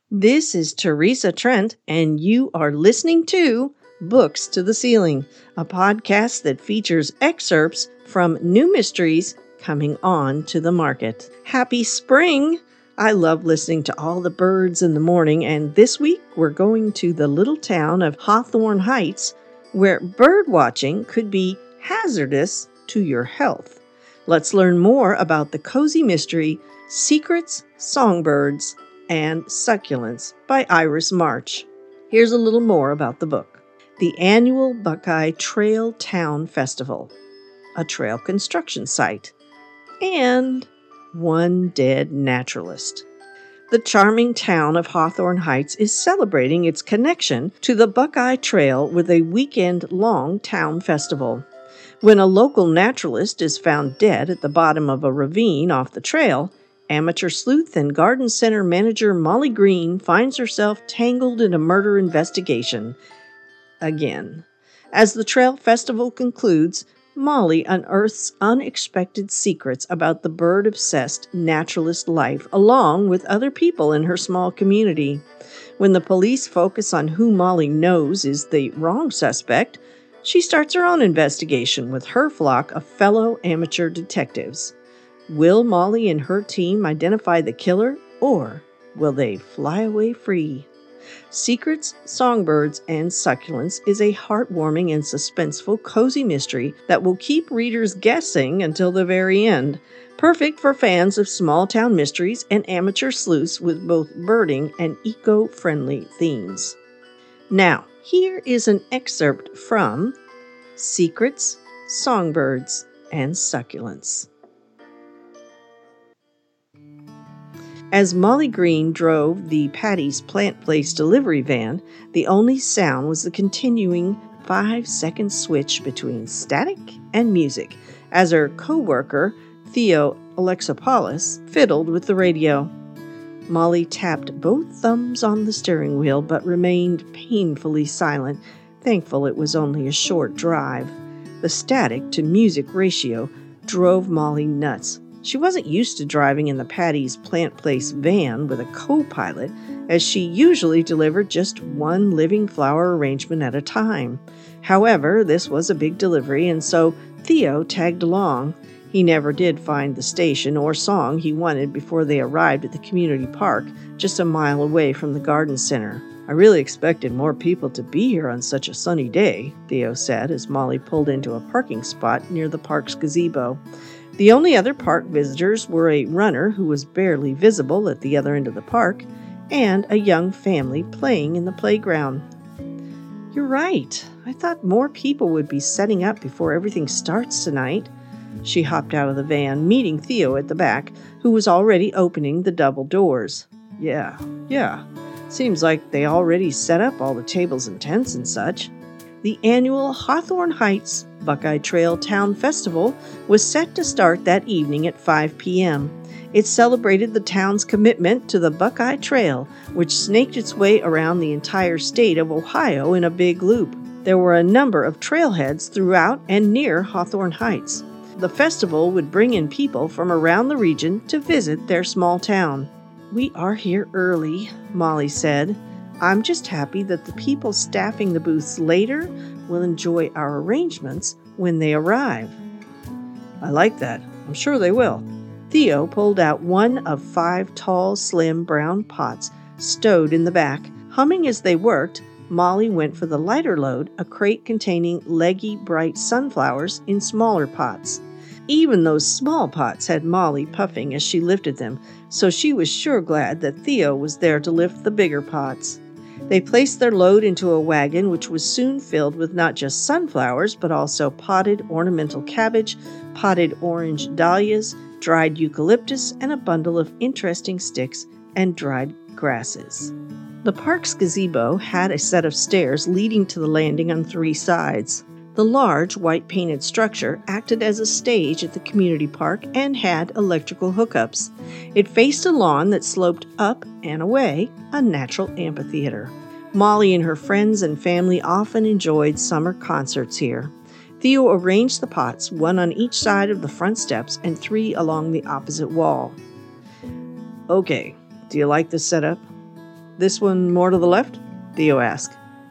This is Teresa Trent, and you are listening to Books to the Ceiling, a podcast that features excerpts from new mysteries coming on to the market. Happy spring! I love listening to all the birds in the morning, and this week we're going to the little town of Hawthorne Heights, where bird watching could be hazardous to your health. Let's learn more about the cozy mystery, Secrets, Songbirds, and Succulents by Iris March. Here's a little more about the book. The annual Buckeye Trail Town Festival, a trail construction site, and one dead naturalist. The charming town of Hawthorne Heights is celebrating its connection to the Buckeye Trail with a weekend-long town festival. When a local naturalist is found dead at the bottom of a ravine off the trail, amateur sleuth and garden center manager Molly Green finds herself tangled in a murder investigation. Again. As the trail festival concludes, Molly unearths unexpected secrets about the bird-obsessed naturalist life along with other people in her small community. When the police focus on who Molly knows is the wrong suspect, she starts her own investigation with her flock of fellow amateur detectives. Will Molly and her team identify the killer, or will they fly away free? Secrets, Songbirds, and Succulents is a heartwarming and suspenseful cozy mystery that will keep readers guessing until the very end. Perfect for fans of small-town mysteries and amateur sleuths with both birding and eco-friendly themes. Now, here is an excerpt from Secrets, Songbirds, and Succulents. As Molly Green drove the Patty's Plant Place delivery van, the only sound was the continuing 5-second switch between static and music as her co-worker, Theo Alexopoulos, fiddled with the radio. Molly tapped both thumbs on the steering wheel but remained painfully silent, thankful it was only a short drive. The static to music ratio drove Molly nuts. She wasn't used to driving in the Patty's Plant Place van with a co-pilot, as she usually delivered just one living flower arrangement at a time. However, this was a big delivery, and so Theo tagged along. He never did find the station or song he wanted before they arrived at the community park, just a mile away from the garden center. "I really expected more people to be here on such a sunny day," Theo said as Molly pulled into a parking spot near the park's gazebo. The only other park visitors were a runner who was barely visible at the other end of the park, and a young family playing in the playground. "You're right. I thought more people would be setting up before everything starts tonight." She hopped out of the van, meeting Theo at the back, who was already opening the double doors. Yeah. Seems like they already set up all the tables and tents and such." The annual Hawthorne Heights Buckeye Trail Town Festival was set to start that evening at 5 p.m. It celebrated the town's commitment to the Buckeye Trail, which snaked its way around the entire state of Ohio in a big loop. There were a number of trailheads throughout and near Hawthorne Heights. The festival would bring in people from around the region to visit their small town. "We are here early," Molly said. "I'm just happy that the people staffing the booths later will enjoy our arrangements when they arrive." "I like that. I'm sure they will." Theo pulled out one of 5 tall, slim brown pots stowed in the back. Humming as they worked, Molly went for the lighter load, a crate containing leggy, bright sunflowers in smaller pots. Even those small pots had Molly puffing as she lifted them, so she was sure glad that Theo was there to lift the bigger pots. They placed their load into a wagon, which was soon filled with not just sunflowers, but also potted ornamental cabbage, potted orange dahlias, dried eucalyptus, and a bundle of interesting sticks and dried grasses. The park's gazebo had a set of stairs leading to the landing on 3 sides. The large, white-painted structure acted as a stage at the community park and had electrical hookups. It faced a lawn that sloped up and away, a natural amphitheater. Molly and her friends and family often enjoyed summer concerts here. Theo arranged the pots, 1 on each side of the front steps and 3 along the opposite wall. "Okay, do you like this setup?" This one more to the left? Theo asked.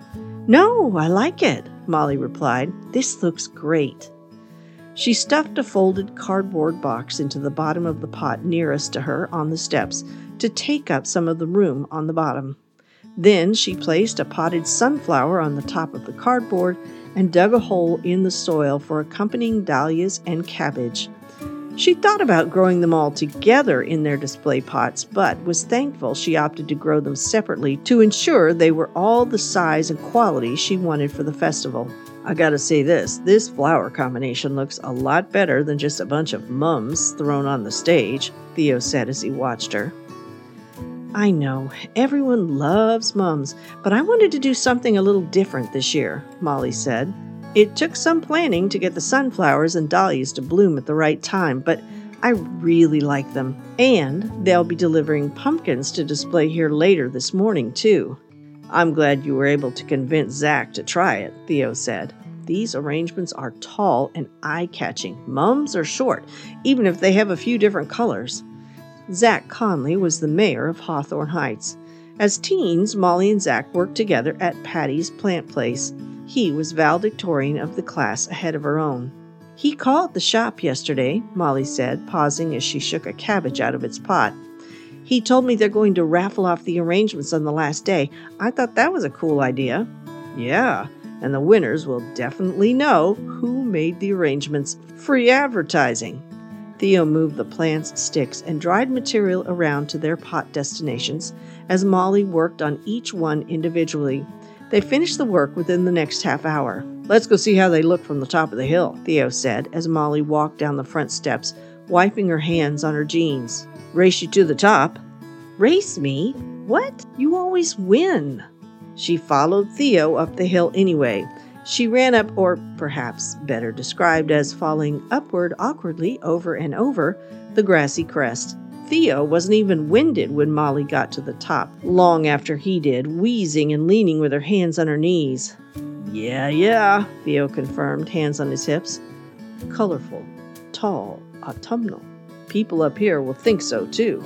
No, I like it, Molly replied. This looks great. She stuffed a folded cardboard box into the bottom of the pot nearest to her on the steps to take up some of the room on the bottom. Then she placed a potted sunflower on the top of the cardboard and dug a hole in the soil for accompanying dahlias and cabbage. She thought about growing them all together in their display pots, but was thankful she opted to grow them separately to ensure they were all the size and quality she wanted for the festival. I gotta say this flower combination looks a lot better than just a bunch of mums thrown on the stage, Theo said as he watched her. I know, everyone loves mums, but I wanted to do something a little different this year, Molly said. It took some planning to get the sunflowers and dahlias to bloom at the right time, but I really like them. And they'll be delivering pumpkins to display here later this morning, too. I'm glad you were able to convince Zach to try it, Theo said. These arrangements are tall and eye-catching. Mums are short, even if they have a few different colors. Zach Conley was the mayor of Hawthorne Heights. As teens, Molly and Zach worked together at Patty's Plant Place. He was valedictorian of the class ahead of her own. He called the shop yesterday, Molly said, pausing as she shook a cabbage out of its pot. He told me they're going to raffle off the arrangements on the last day. I thought that was a cool idea. Yeah, and the winners will definitely know who made the arrangements. Free advertising. Theo moved the plants, sticks, and dried material around to their pot destinations as Molly worked on each one individually. They finished the work within the next half hour. Let's go see how they look from the top of the hill, Theo said as Molly walked down the front steps, wiping her hands on her jeans. Race you to the top. Race me? What? You always win. She followed Theo up the hill anyway. She ran up, or perhaps better described as falling upward awkwardly over and over, the grassy crest. Theo wasn't even winded when Molly got to the top, long after he did, wheezing and leaning with her hands on her knees. Yeah, Theo confirmed, hands on his hips. Colorful, tall, autumnal. People up here will think so, too.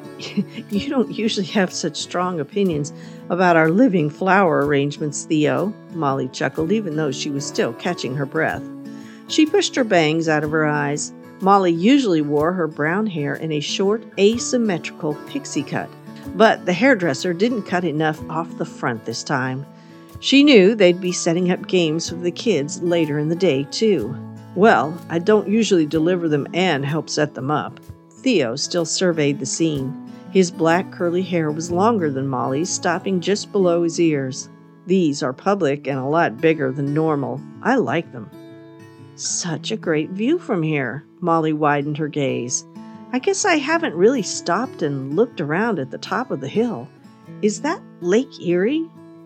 You don't usually have such strong opinions about our living flower arrangements, Theo, Molly chuckled, even though she was still catching her breath. She pushed her bangs out of her eyes. Molly usually wore her brown hair in a short, asymmetrical pixie cut, but the hairdresser didn't cut enough off the front this time. She knew they'd be setting up games for the kids later in the day, too. Well, I don't usually deliver them and help set them up. Theo still surveyed the scene. His black curly hair was longer than Molly's, stopping just below his ears. These are public and a lot bigger than normal. I like them. Such a great view from here. Molly widened her gaze. I guess I haven't really stopped and looked around at the top of the hill. Is that Lake Erie?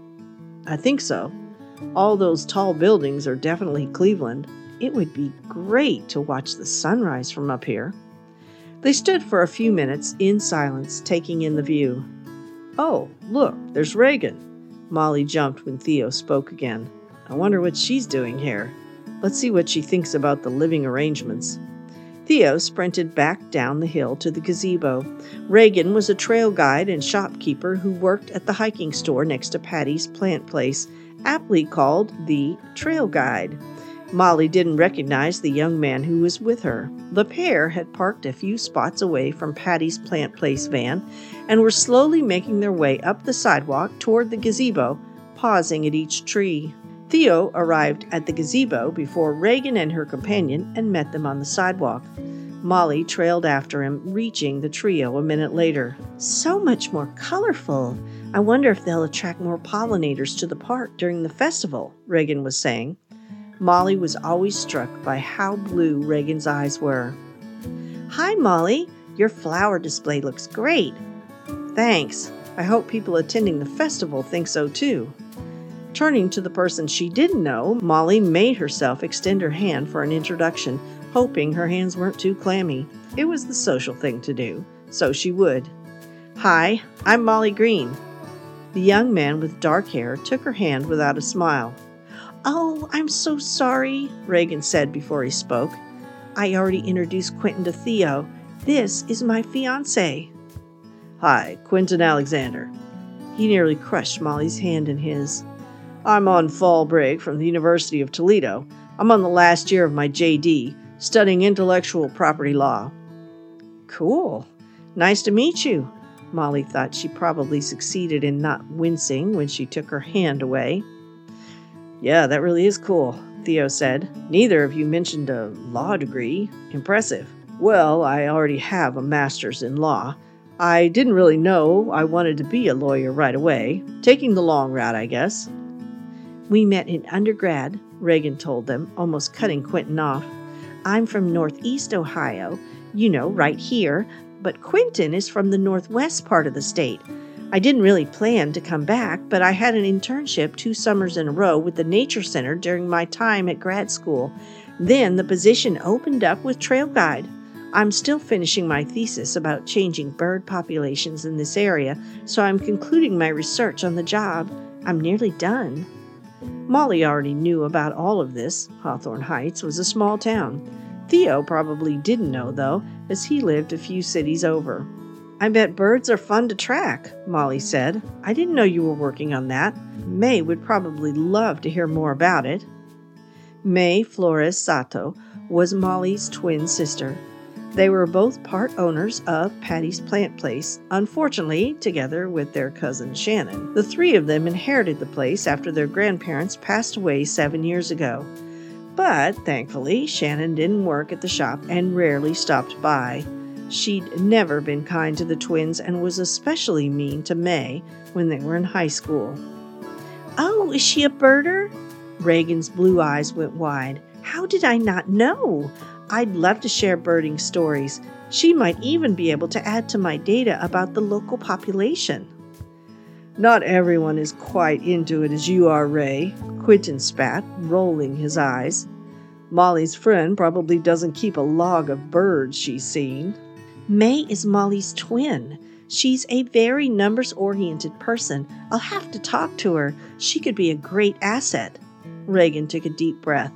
I think so. All those tall buildings are definitely Cleveland. It would be great to watch the sunrise from up here. They stood for a few minutes in silence, taking in the view. Oh, look, there's Reagan. Molly jumped when Theo spoke again. I wonder what she's doing here. Let's see what she thinks about the living arrangements. Theo sprinted back down the hill to the gazebo. Reagan was a trail guide and shopkeeper who worked at the hiking store next to Patty's Plant Place, aptly called the Trail Guide. Molly didn't recognize the young man who was with her. The pair had parked a few spots away from Patty's Plant Place van and were slowly making their way up the sidewalk toward the gazebo, pausing at each tree. Theo arrived at the gazebo before Reagan and her companion and met them on the sidewalk. Molly trailed after him, reaching the trio a minute later. So much more colorful. I wonder if they'll attract more pollinators to the park during the festival, Reagan was saying. Molly was always struck by how blue Reagan's eyes were. Hi, Molly. Your flower display looks great. Thanks. I hope people attending the festival think so, too. Turning to the person she didn't know, Molly made herself extend her hand for an introduction, hoping her hands weren't too clammy. It was the social thing to do, so she would. Hi, I'm Molly Green. The young man with dark hair took her hand without a smile. Oh, I'm so sorry, Reagan said before he spoke. I already introduced Quentin to Theo. This is my fiancé. Hi, Quentin Alexander. He nearly crushed Molly's hand in his. I'm on fall break from the University of Toledo. I'm on the last year of my JD, studying intellectual property law. Cool. Nice to meet you. Molly thought she probably succeeded in not wincing when she took her hand away. Yeah, that really is cool, Theo said. Neither of you mentioned a law degree. Impressive. Well, I already have a master's in law. I didn't really know I wanted to be a lawyer right away. Taking the long route, I guess. We met in undergrad, Reagan told them, almost cutting Quentin off. I'm from Northeast Ohio, right here, but Quentin is from the northwest part of the state. I didn't really plan to come back, but I had an internship 2 summers in a row with the Nature Center during my time at grad school. Then the position opened up with Trail Guide. I'm still finishing my thesis about changing bird populations in this area, so I'm concluding my research on the job. I'm nearly done. Molly already knew about all of this. Hawthorne Heights was a small town. Theo probably didn't know, though, as he lived a few cities over. I bet birds are fun to track, Molly said. I didn't know you were working on that. May would probably love to hear more about it. May Flores Sato was Molly's twin sister. They were both part owners of Patty's Plant Place, unfortunately, together with their cousin Shannon. The 3 of them inherited the place after their grandparents passed away 7 years ago. But, thankfully, Shannon didn't work at the shop and rarely stopped by. She'd never been kind to the twins and was especially mean to May when they were in high school. Oh, is she a birder? Reagan's blue eyes went wide. How did I not know? I'd love to share birding stories. She might even be able to add to my data about the local population. Not everyone is quite into it as you are, Ray, Quentin spat, rolling his eyes. Molly's friend probably doesn't keep a log of birds she's seen. May is Molly's twin. She's a very numbers-oriented person. I'll have to talk to her. She could be a great asset. Reagan took a deep breath.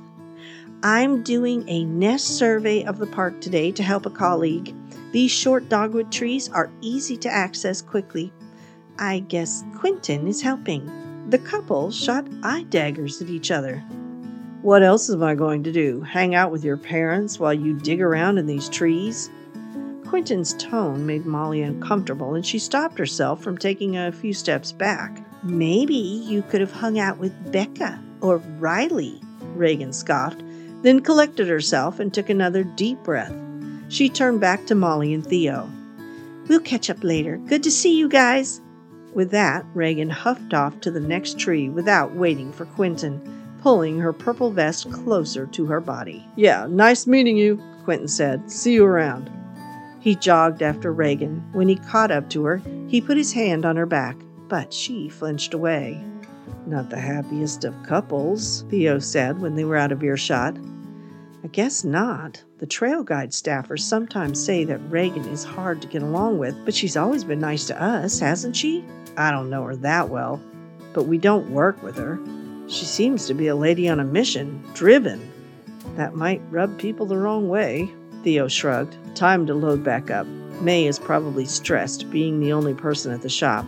I'm doing a nest survey of the park today to help a colleague. These short dogwood trees are easy to access quickly. I guess Quentin is helping. The couple shot eye daggers at each other. What else am I going to do? Hang out with your parents while you dig around in these trees? Quentin's tone made Molly uncomfortable, and she stopped herself from taking a few steps back. Maybe you could have hung out with Becca or Riley, Reagan scoffed, then collected herself and took another deep breath. She turned back to Molly and Theo. We'll catch up later. Good to see you guys. With that, Reagan huffed off to the next tree without waiting for Quentin, pulling her purple vest closer to her body. Yeah, nice meeting you, Quentin said. See you around. He jogged after Reagan. When he caught up to her, he put his hand on her back, but she flinched away. Not the happiest of couples, Theo said when they were out of earshot. I guess not. The trail guide staffers sometimes say that Reagan is hard to get along with, but she's always been nice to us, hasn't she? I don't know her that well, but we don't work with her. She seems to be a lady on a mission, driven. That might rub people the wrong way. Theo shrugged. Time to load back up. May is probably stressed, being the only person at the shop.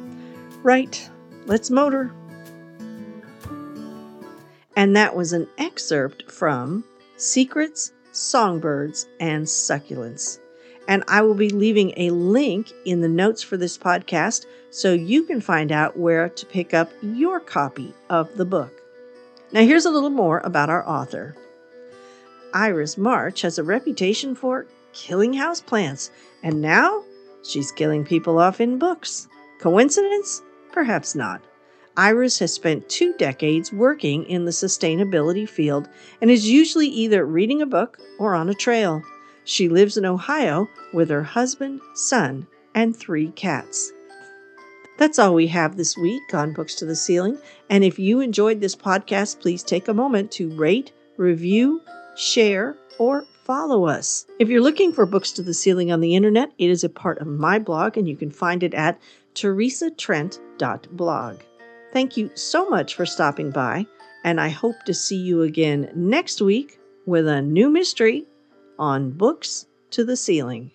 Right. Let's motor. And that was an excerpt from Secrets, Songbirds, and Succulents. And I will be leaving a link in the notes for this podcast so you can find out where to pick up your copy of the book. Now here's a little more about our author. Iris March has a reputation for killing houseplants, and now she's killing people off in books. Coincidence? Perhaps not. Iris has spent 2 decades working in the sustainability field and is usually either reading a book or on a trail. She lives in Ohio with her husband, son, and 3 cats. That's all we have this week on Books to the Ceiling. And if you enjoyed this podcast, please take a moment to rate, review, share, or follow us. If you're looking for Books to the Ceiling on the internet, it is a part of my blog, and you can find it at teresatrent.blog. Thank you so much for stopping by, and I hope to see you again next week with a new mystery on Books to the Ceiling.